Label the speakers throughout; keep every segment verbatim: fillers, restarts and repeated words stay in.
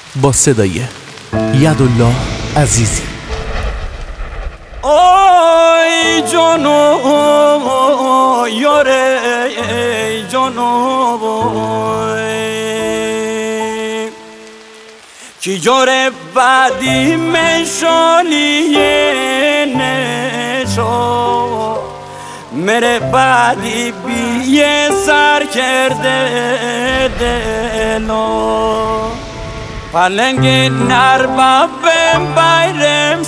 Speaker 1: با صدای یدالله عزیزی.
Speaker 2: آی جانو یاره جانو کی جاره بعدی مشالیه نشو میره بعدی بیه سر کرده دلو پلنگ نربابم بایرم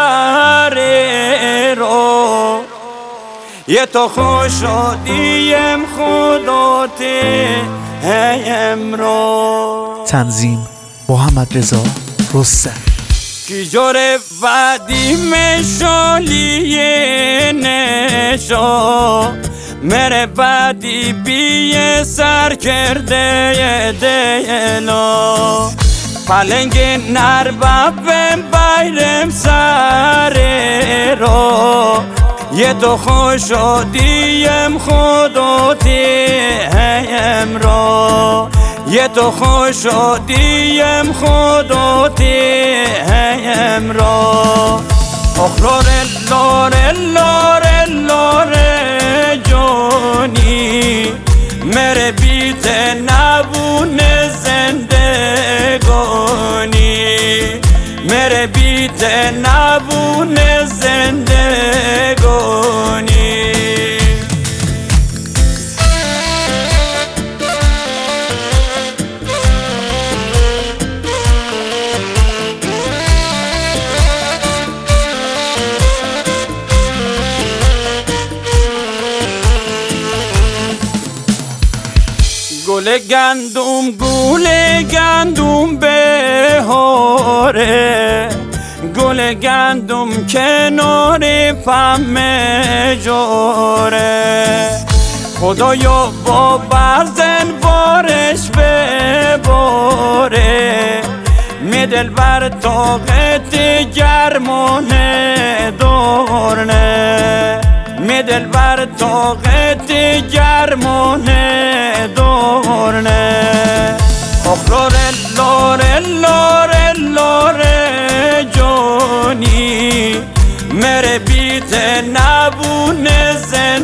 Speaker 2: ساره رو یه تو خوش شدیم خوداتی هیم رو.
Speaker 1: تنظیم محمد رضا رستم.
Speaker 2: کی جوره وادی مشالیه نشو میره وادی بیه سر کرده دلو پلنگ نربابم بایرم سره رو یه تو خوش شدیم خوداتی هیم رو یه تو خوش شدیم خوداتی هیم رو. اخلاره لاره لاره لاره جونی میره بیت نبونه زندگانی میره بیت نبونه زندگانی. گل گندم گل گندم بهاره گل گندم کنار پمه جوره خدایا با برزن بارش بباره می دل بر طاقت گرمانه دورنه می دل بر طاقت گرمانه دورنه. اخلاره لاره لاره لاره جونی میره بیت نبونه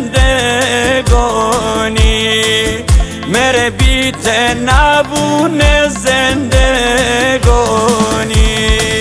Speaker 2: زندگانی میره بیت نبونه زندگانی.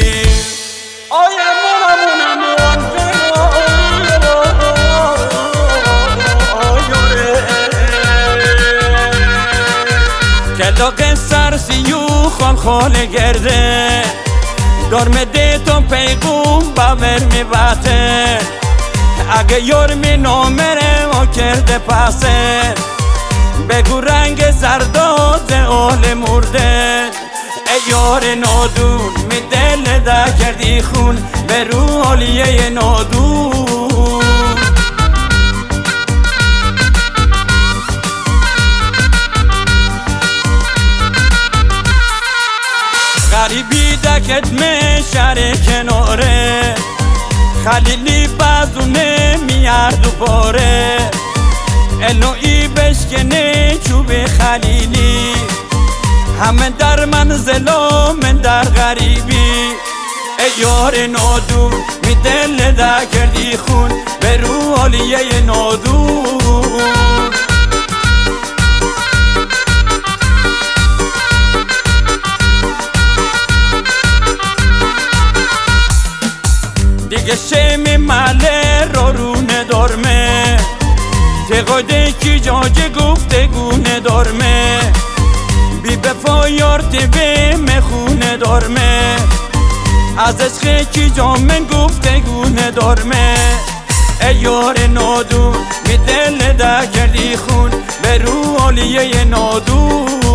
Speaker 2: کلاق سرسیو خال خال گرده دارم دیتون پیغوم باور می باته اگه یار می نامره و کرده پاسه بگو رنگ زرداد آل مرده ای یار نادون می دل دا کردی خون به رو آلیه نادون. غریبی دکت می شهر کناره خلیلی بازونه میار دوباره الوی بشکنه چوب خلیلی همه در منزلا من در غریبی ای یار نادون می دل دا کردی خون به رو آلیه نادون. دیگه شمی ماله رو رونه دارمه تقاده کی جاجه گفته گونه دارمه بی بفا یارتی به مخونه دارمه از عشق کی جامن گفته گونه دارمه ای یار نادون می دل دا کردی خون به رو آلیه نادون.